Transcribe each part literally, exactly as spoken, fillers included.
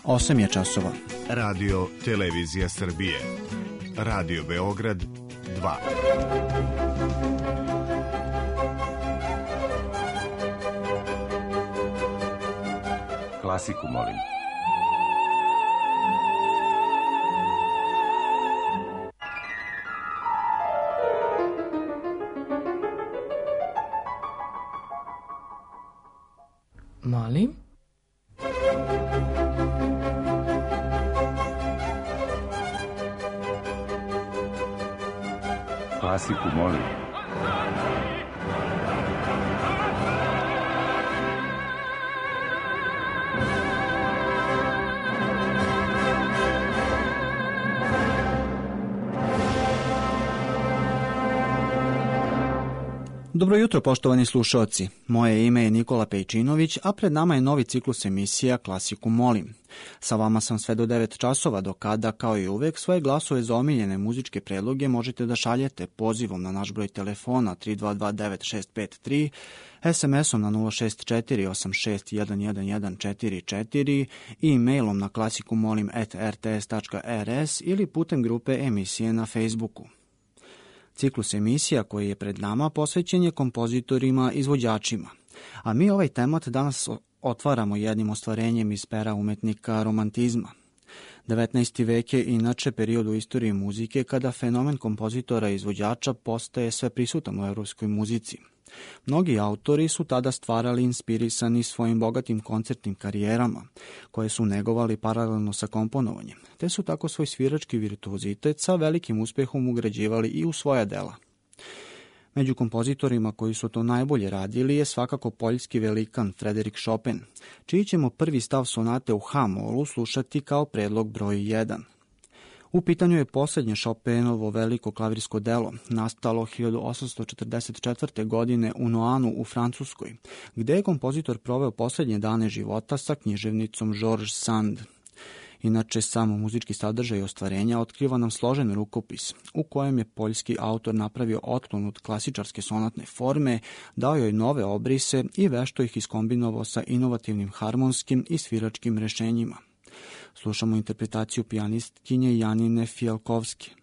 osam je časova. Radio Televizija Srbije. Radio Beograd dva. Klasiku molim. Molim? Klasiku molim. Dobro jutro, poštovani slušaoci. Moje ime je Nikola Pejčinović, a pred nama je novi ciklus emisija Klasiku molim. Sa vama sam sve do devet časova, do kada, kao i uvek, svoje glasove za omiljene muzičke predloge možete da šaljete pozivom na naš broj telefona tri dva dva devet šest pet tri, es em esom na nula šest četiri osam šest jedan jedan jedan četiri četiri i e-mailom na klasikumolim at r t s tačka r s ili putem grupe emisije na Facebooku. Ciklus emisija koji je pred nama posvećen je kompozitorima, izvođačima, a mi ovaj temat danas otvaramo jednim ostvarenjem iz pera umetnika romantizma. devetnaesti vek je inače period u istoriji muzike kada fenomen kompozitora i izvođača postaje sve prisutan u evropskoj muzici. Mnogi autori su tada stvarali inspirisani svojim bogatim koncertnim karijerama, koje su negovali paralelno sa komponovanjem, te su tako svoj svirački virtuozitet sa velikim uspehom ugrađivali i u svoja dela. Među kompozitorima koji su to najbolje radili je svakako poljski velikan Frederik Chopin, čiji ćemo prvi stav sonate u ha-molu slušati kao predlog broj jedan. U pitanju je posljednje Chopinovo veliko klavirsko delo, nastalo hiljadu osamsto četrdeset četvrte. godine u Noanu u Francuskoj, gde je kompozitor proveo posljednje dane života sa književnicom Georges Sand. Inače, samo muzički sadržaj ostvarenja otkriva nam složen rukopis, u kojem je poljski autor napravio otklon od klasičarske sonatne forme, dao joj nove obrise i vešto ih iskombinovao sa inovativnim harmonskim i sviračkim rešenjima. Slušamo interpretaciju pijanistkinje Janine Fijalkovski.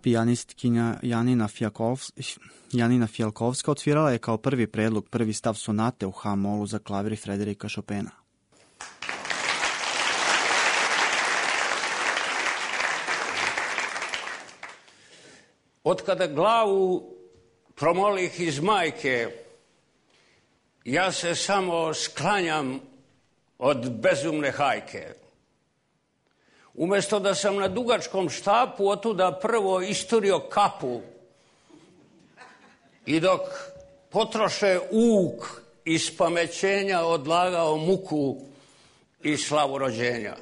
Pijanistkinja Janina Fijalkovska, Janina Fijalkovska otvirala je kao prvi predlog prvi stav sonate u H-molu za klavir Frederika Chopina. Od kada glavu promolih iz majke, ja se samo sklanjam od bezumne hajke. Umesto da sam na dugačkom štapu otuda prvo isturio kapu i dok potroše uk iz pamećenja odlagao muku i slavu rođenja.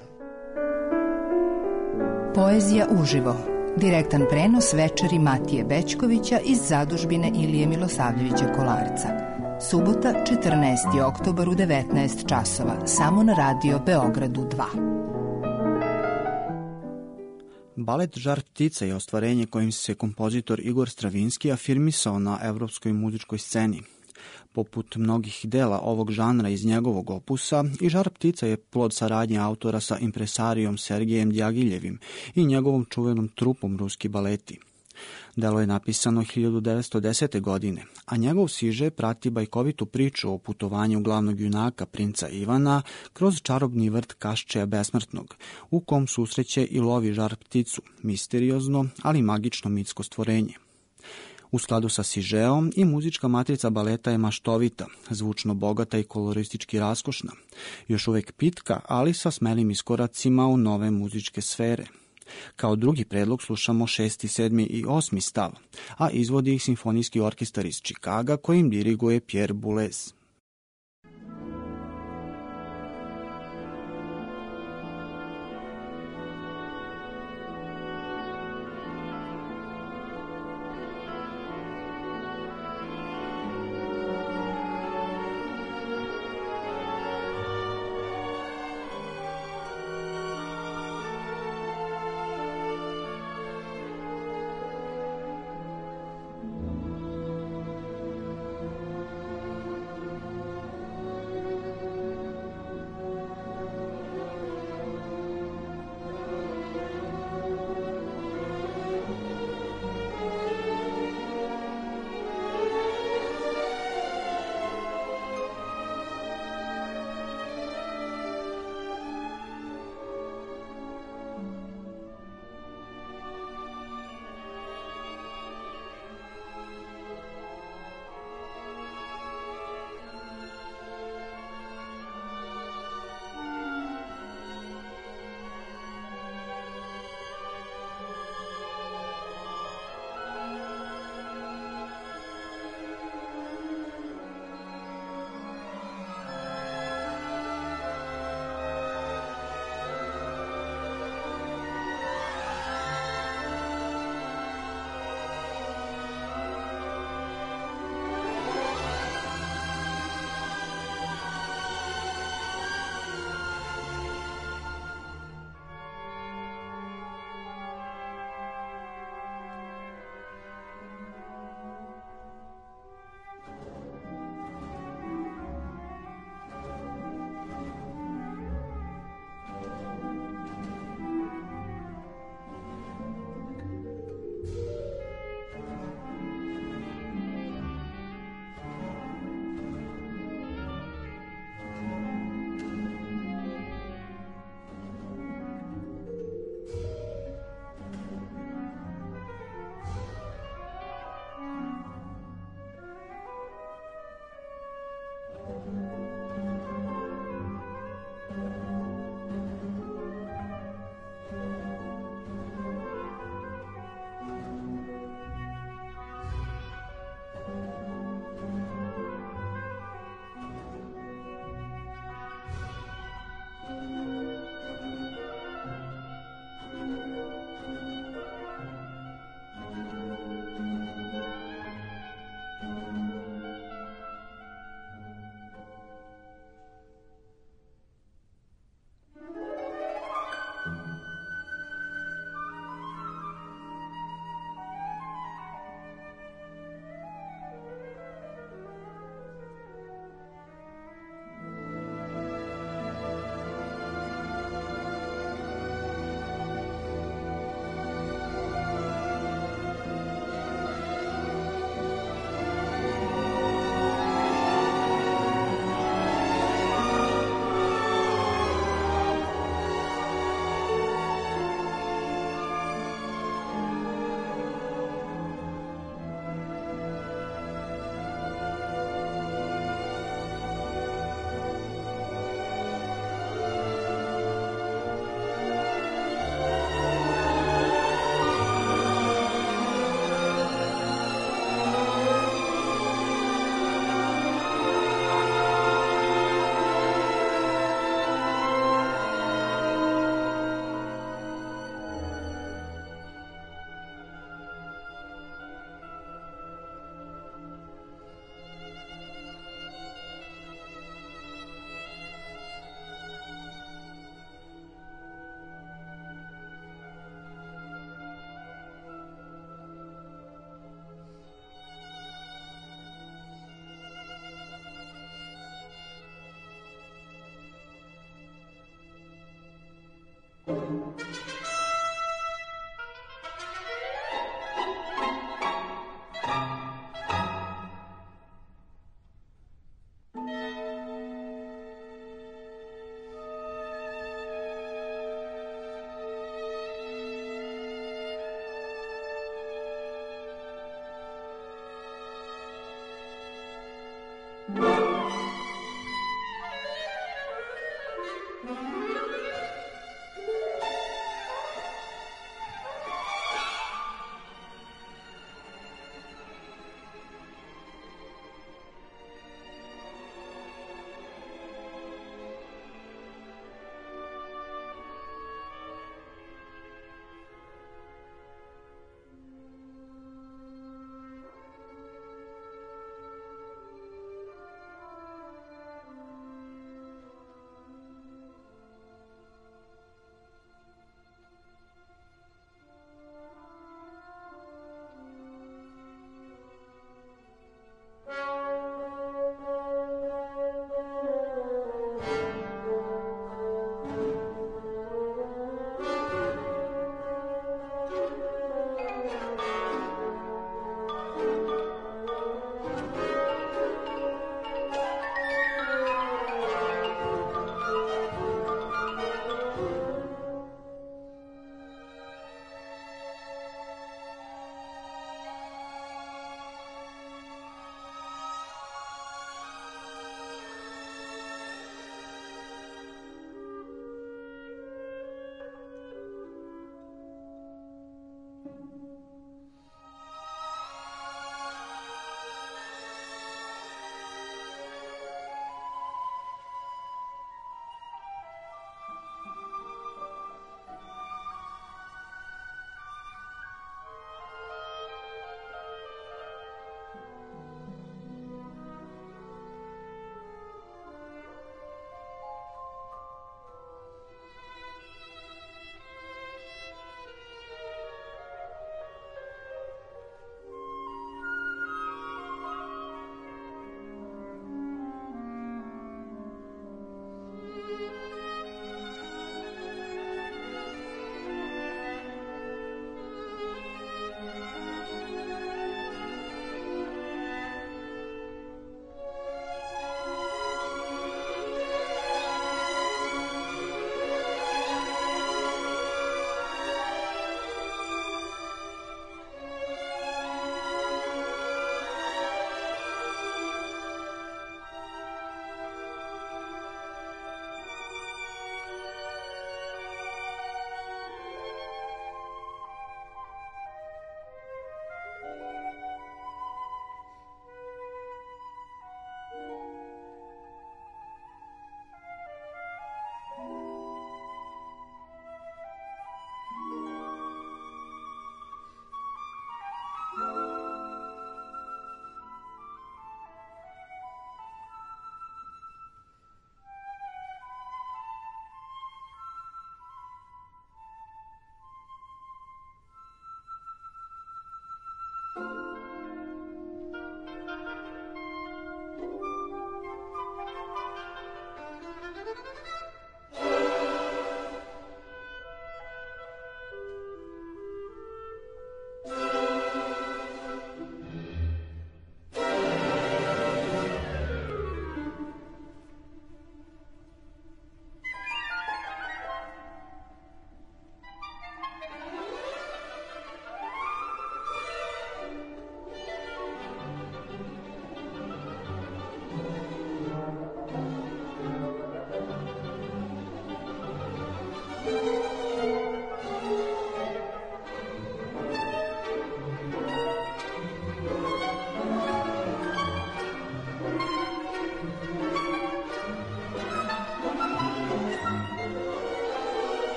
Poezija uživo. Direktan prenos večeri Matije Bećkovića iz zadužbine Ilije Milosavljevića Kolarca. Subota, četrnaesti oktobar u devetnaest časova, samo na Radio Beogradu dva. Balet Žar ptica je ostvarenje kojim se kompozitor Igor Stravinski afirmisao na evropskoj muzičkoj sceni. Poput mnogih dela ovog žanra iz njegovog opusa, i Žar ptica je plod saradnje autora sa impresarijom Sergejem Djagiljevim i njegovom čuvenom trupom Ruski baleti. Delo je napisano hiljadu devetsto desete. godine, a njegov siže prati bajkovitu priču o putovanju glavnog junaka, princa Ivana, kroz čarobni vrt Kaščeja Besmrtnog, u kom susreće i lovi žar pticu, misteriozno, ali magično mitsko stvorenje. U skladu sa sižeom i muzička matrica baleta je maštovita, zvučno bogata i koloristički raskošna, još uvek pitka, ali sa smelim iskoracima u nove muzičke sfere. Kao drugi predlog slušamo šesti, sedmi i osmi stav, a izvodi ih simfonijski orkestar iz Čikaga kojim diriguje Pierre Boulez.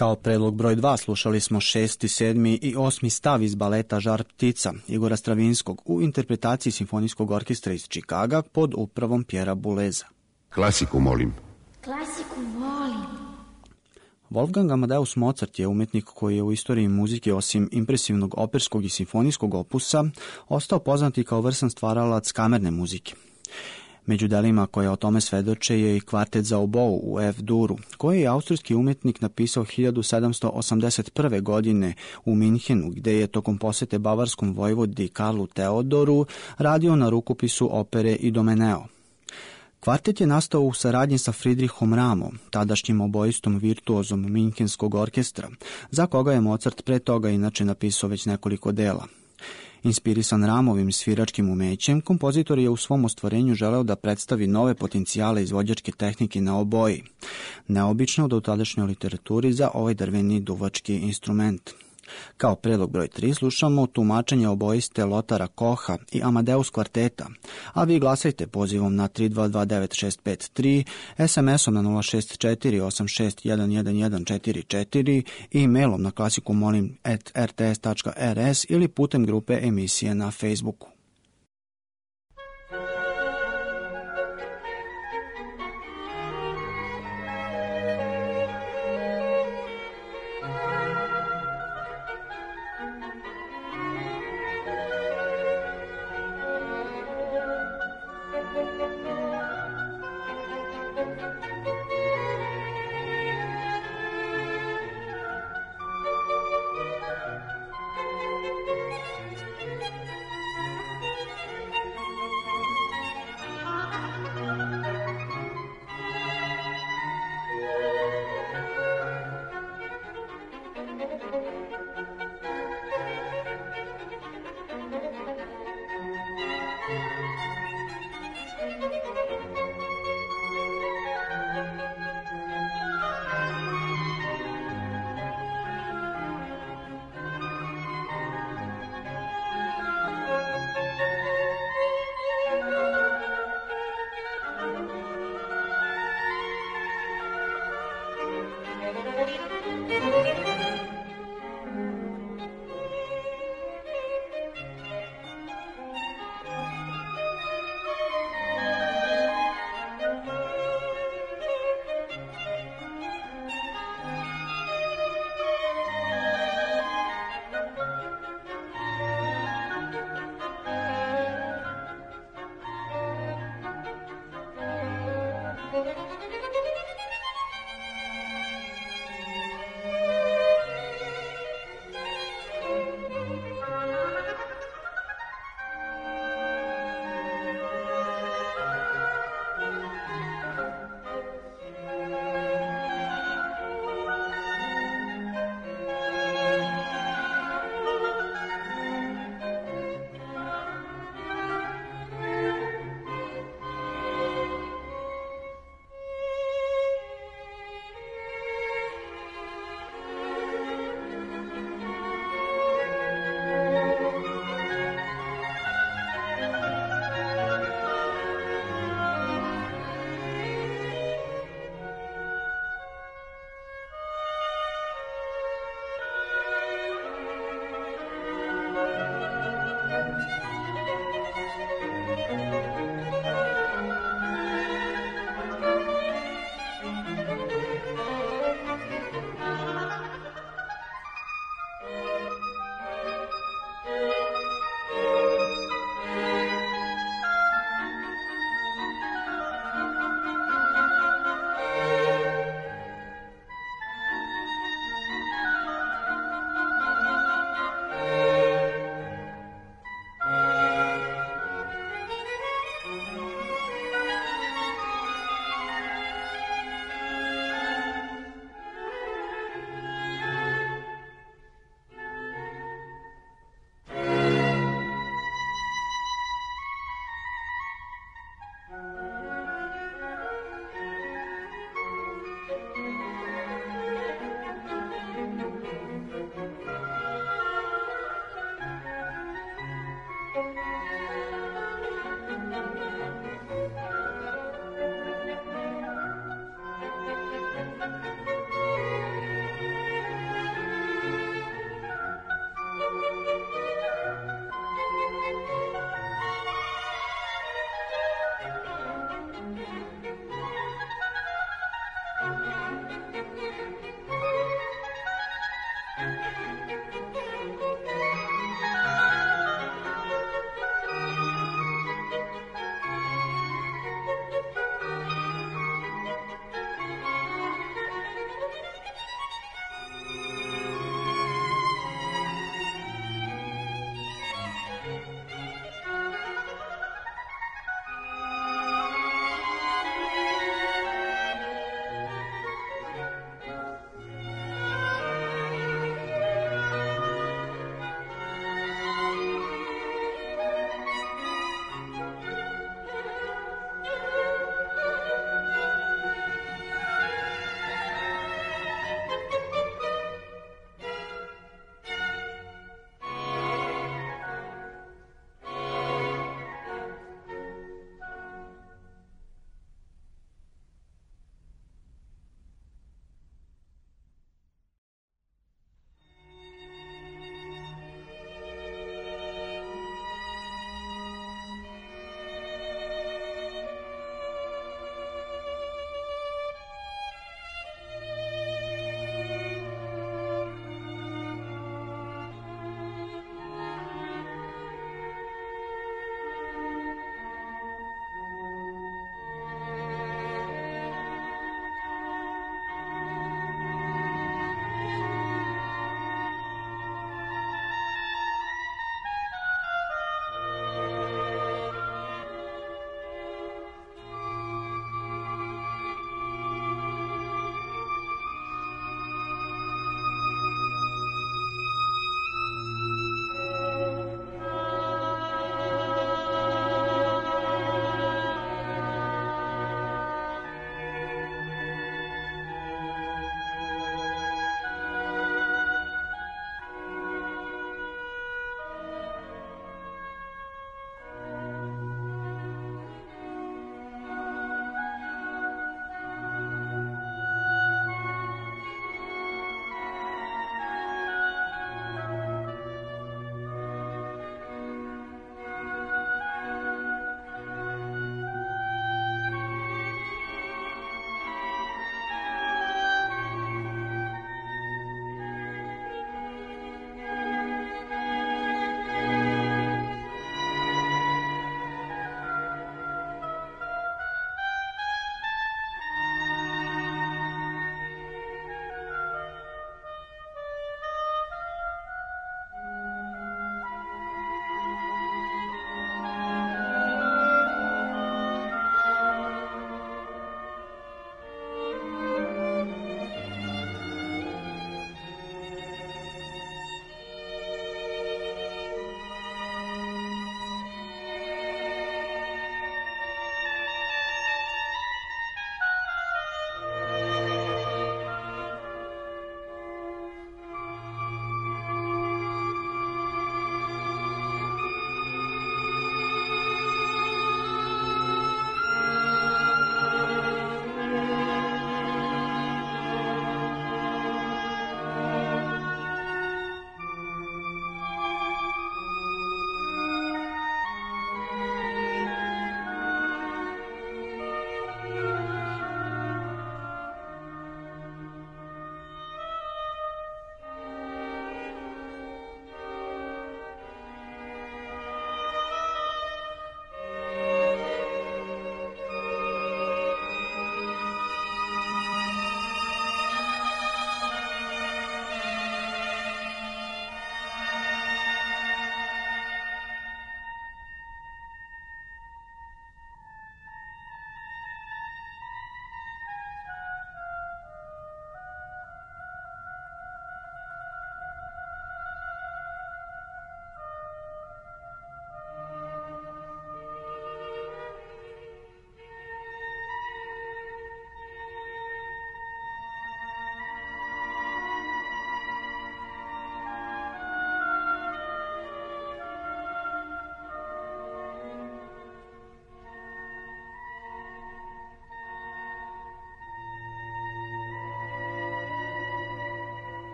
Kao predlog broj dva slušali smo šesti, sedmi i osmi stav iz baleta Žar ptica Igora Stravinskog u interpretaciji Simfonijskog orkestra iz Čikaga pod upravom Pjera Buleza. Klasiku molim. Klasiku molim. Wolfgang Amadeus Mozart je umetnik koji je u istoriji muzike osim impresivnog operskog i simfonijskog opusa ostao poznat i kao vrsan stvaralac kamerne muzike. Među delima koje o tome svedoče je i kvartet za obou u F-duru, koji je austrijski umetnik napisao hiljadu sedamsto osamdeset prve. godine u Minhenu, gde je tokom posete bavarskom vojvodi Karlu Teodoru radio na rukopisu opere Idomeneo. Kvartet je nastao u saradnji sa Friedrichom Rahmom, tadašnjim oboistom virtuozom Minhenskog orkestra, za koga je Mozart pre toga inače napisao već nekoliko dela. Inspirisan Rahmovim sviračkim umećem, kompozitor je u svom ostvarenju želeo da predstavi nove potencijale izvođačke tehnike na oboji, neobično da u tadašnjoj literaturi za ovaj drveni duvački instrument. Kao predlog broj tri slušamo tumačenje oboiste Lotara Koha i Amadeus kvarteta, a vi glasajte pozivom na tri dva dva devet šest pet tri, es em esom na nula šest četiri osam šest jedan jedan jedan četiri četiri i e-mailom na klasikumolim at r t s tačka r s ili putem grupe emisije na Facebooku.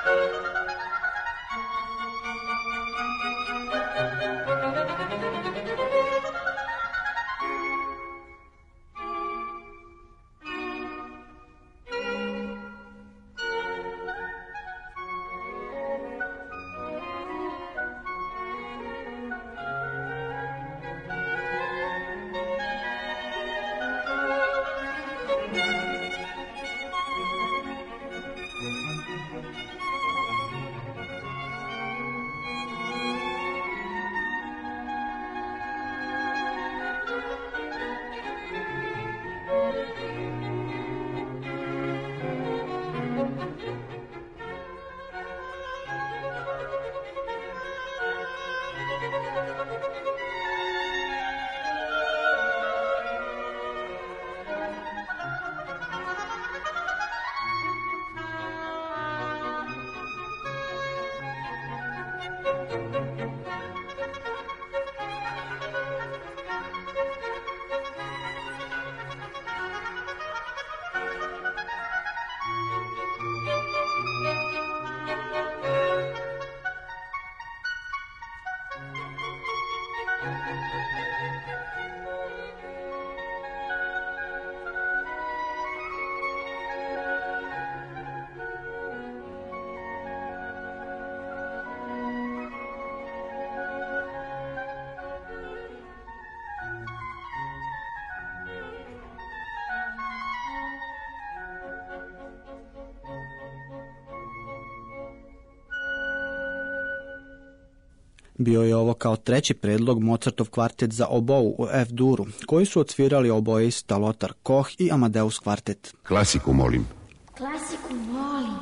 Bio je ovo kao treći predlog Mozartov kvartet za obou u F-duru, koji su odsvirali oboista Lothar Koch i Amadeus kvartet. Klasiku molim. Klasiku molim.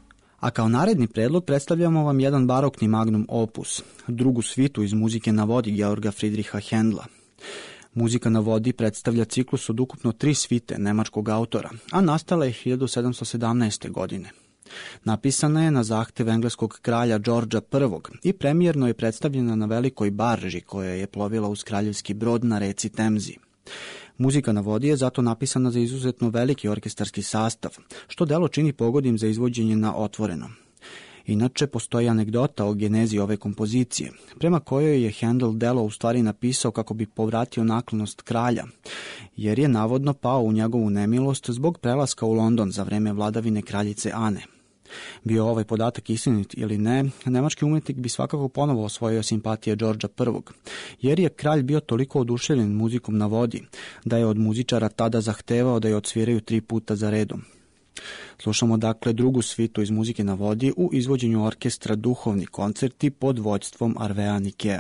A kao naredni predlog predstavljamo vam jedan barokni magnum opus, drugu svitu iz muzike na vodi Georga Friedricha Händla. Muzika na vodi predstavlja ciklus od ukupno tri svite nemačkog autora, a nastala je hiljadu sedamsto sedamnaeste. godine. Napisana je na zahtev engleskog kralja Đorđa prvog. i premijerno je predstavljena na velikoj barži koja je plovila uz kraljevski brod na reci Temzi. Muzika na vodi je zato napisana za izuzetno veliki orkestarski sastav, što delo čini pogodnim za izvođenje na otvorenom. Inače, postoji anegdota o genezi ove kompozicije, prema kojoj je Händel delo u stvari napisao kako bi povratio naklonost kralja, jer je navodno pao u njegovu nemilost zbog prelaska u London za vreme vladavine kraljice Ane. Bio ovaj podatak istinit ili ne, nemački umetnik bi svakako ponovo osvojio simpatije Đorđa prvog. jer je kralj bio toliko oduševljen muzikom na vodi, da je od muzičara tada zahtevao da je odsviraju tri puta za redom. Slušamo dakle drugu svitu iz muzike na vodi u izvođenju orkestra Duhovni koncerti pod vođstvom Arvea Nikea.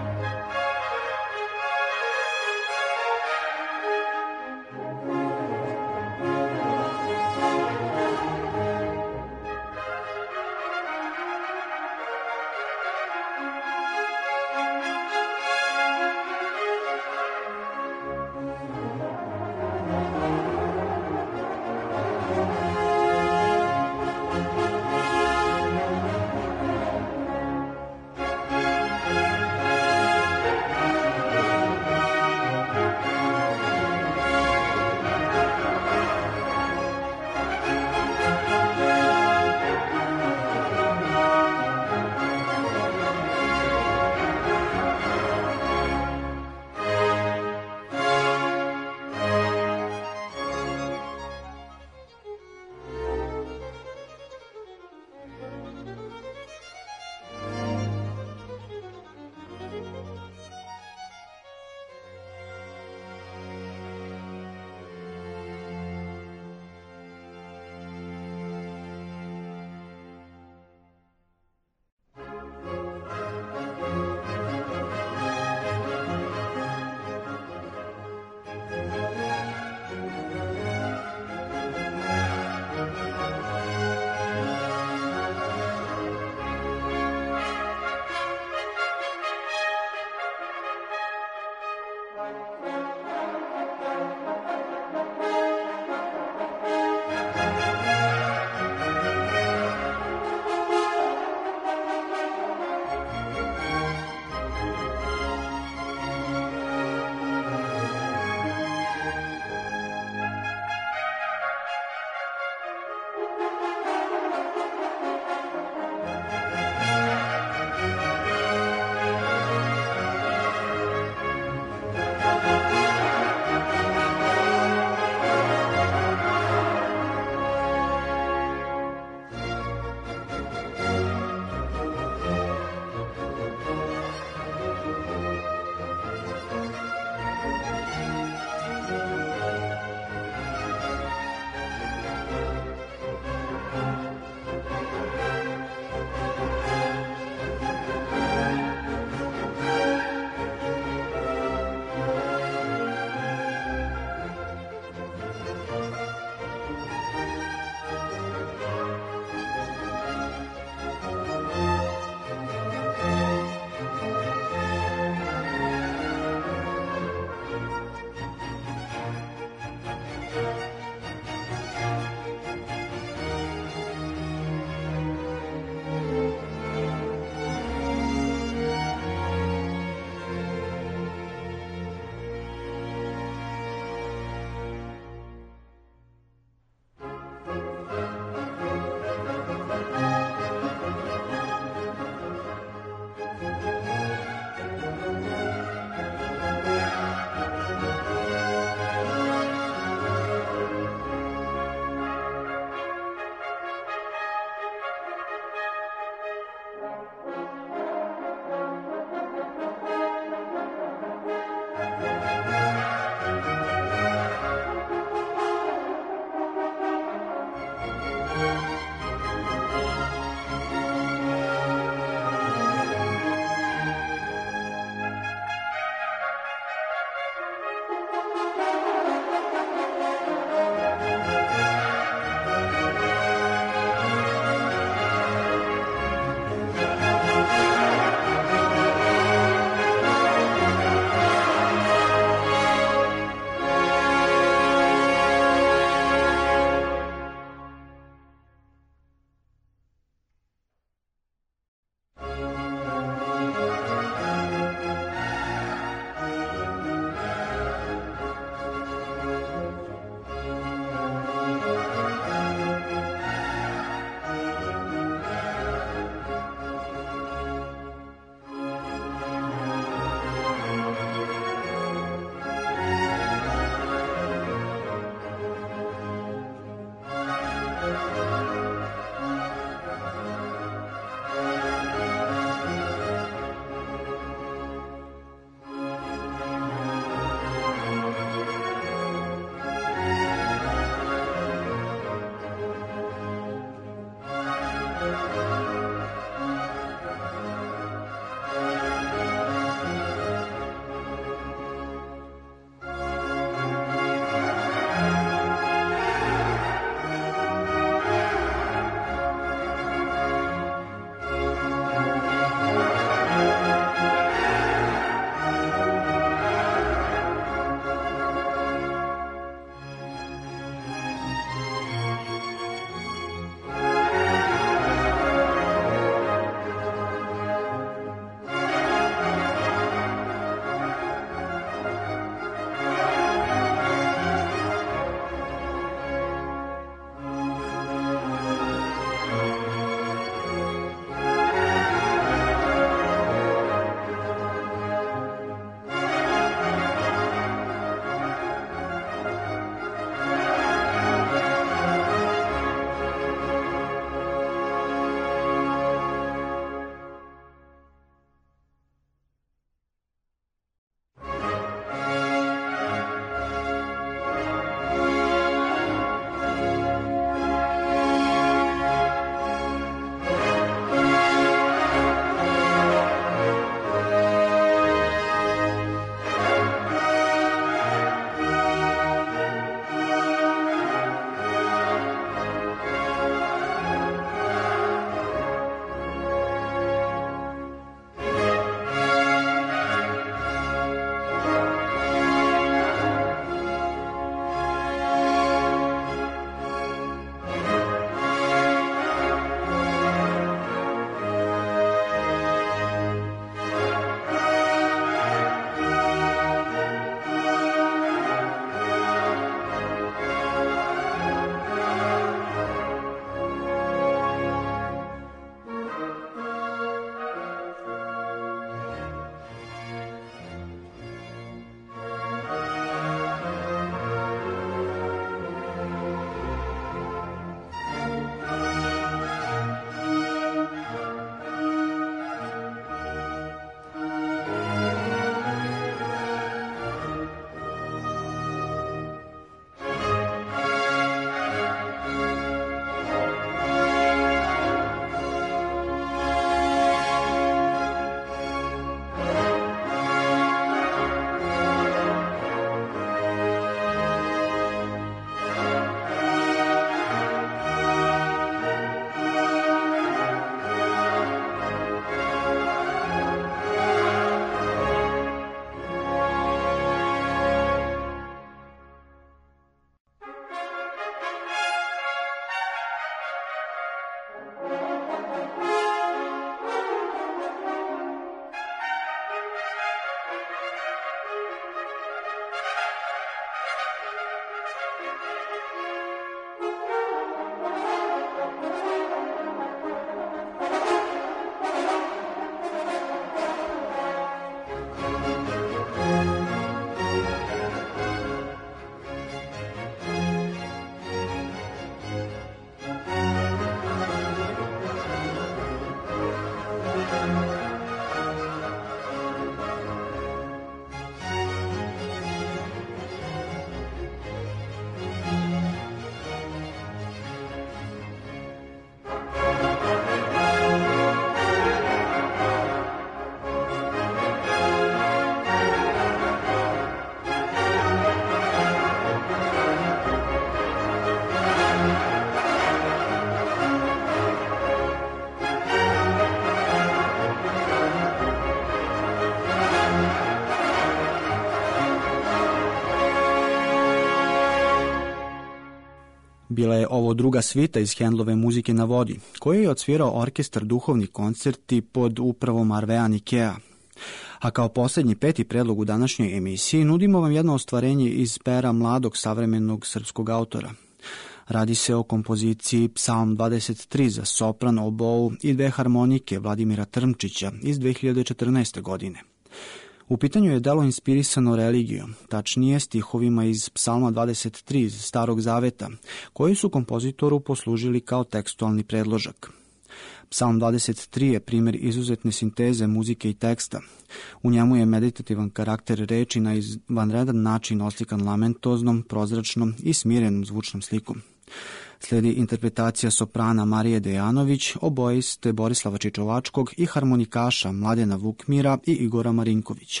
Bila je ovo druga svita iz Handlove muzike na vodi, koju je odsvirao orkestar Duhovni koncerti pod upravom Arvea Nikea. A kao posljednji peti predlog u današnjoj emisiji nudimo vam jedno ostvarenje iz pera mladog savremenog srpskog autora. Radi se o kompoziciji Psalm dvadeset tri za sopran, obou i dve harmonike Vladimira Trmčića iz dve hiljade četrnaeste. godine. U pitanju je delo inspirisano religijom, tačnije stihovima iz Psalma dvadeset tri iz Starog zaveta, koji su kompozitoru poslužili kao tekstualni predložak. Psalm dvadeset tri je primjer izuzetne sinteze muzike i teksta. U njemu je meditativan karakter reči na izvanredan način oslikan lamentoznom, prozračnom i smirenom zvučnom slikom. Slijedi interpretacija soprana Marije Dejanović, oboiste Borislava Čičovačkog i harmonikaša Mladena Vukmira i Igora Marinkovića.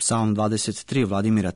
Psalm dvadeset tri Vladimira